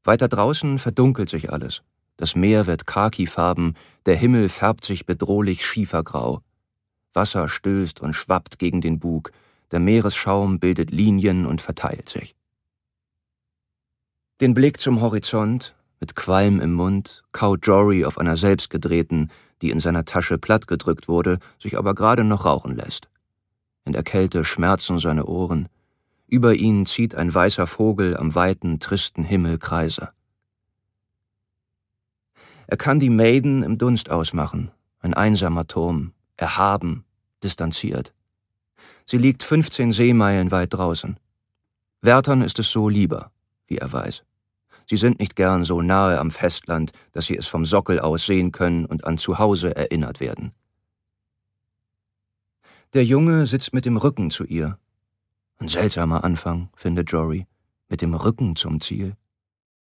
Weiter draußen verdunkelt sich alles. Das Meer wird khakifarben, der Himmel färbt sich bedrohlich schiefergrau. Wasser stößt und schwappt gegen den Bug, der Meeresschaum bildet Linien und verteilt sich. Den Blick zum Horizont, mit Qualm im Mund, kaut Jory auf einer selbstgedrehten, die in seiner Tasche plattgedrückt wurde, sich aber gerade noch rauchen lässt. In der Kälte schmerzen seine Ohren. Über ihn zieht ein weißer Vogel am weiten, tristen Himmel Kreise. Er kann die Maiden im Dunst ausmachen, ein einsamer Turm, erhaben, distanziert. Sie liegt 15 Seemeilen weit draußen. Wärtern ist es so lieber, wie er weiß. Sie sind nicht gern so nahe am Festland, dass sie es vom Sockel aus sehen können und an Zuhause erinnert werden. Der Junge sitzt mit dem Rücken zu ihr. Ein seltsamer Anfang, findet Jory, mit dem Rücken zum Ziel.